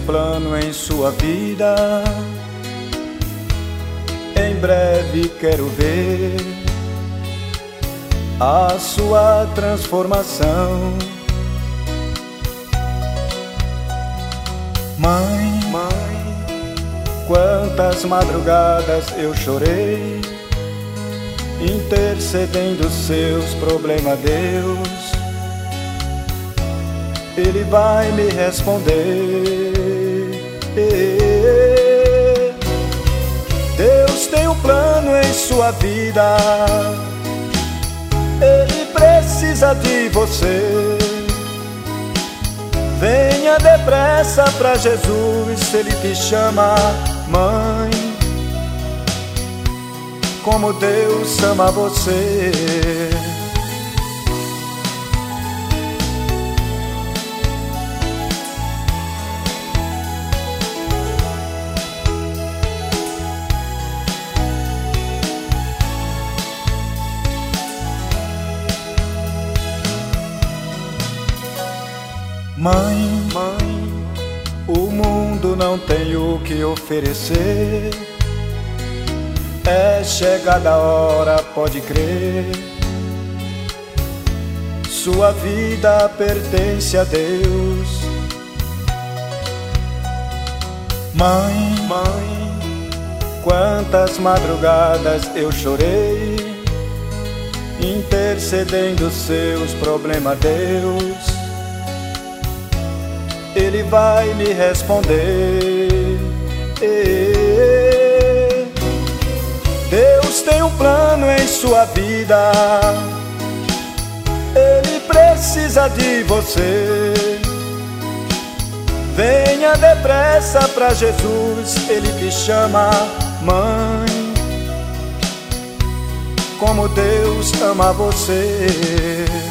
plano em sua vida. Em breve quero ver a sua transformação. Mãe, quantas madrugadas eu chorei, intercedendo seus problemas a Deus. Ele vai me responder. Deus tem um plano em sua vida. Ele precisa de você. Venha depressa pra Jesus, Ele te chama, mãe. Como Deus ama você. Mãe, o mundo não tem o que oferecer. É chegada a hora, pode crer. Sua vida pertence a Deus. Mãe, quantas madrugadas eu chorei, intercedendo seus problemas a Deus. Ele vai me responder. Deus tem um plano em sua vida. Ele precisa de você. Venha depressa pra Jesus, Ele te chama, mãe. Como Deus ama você.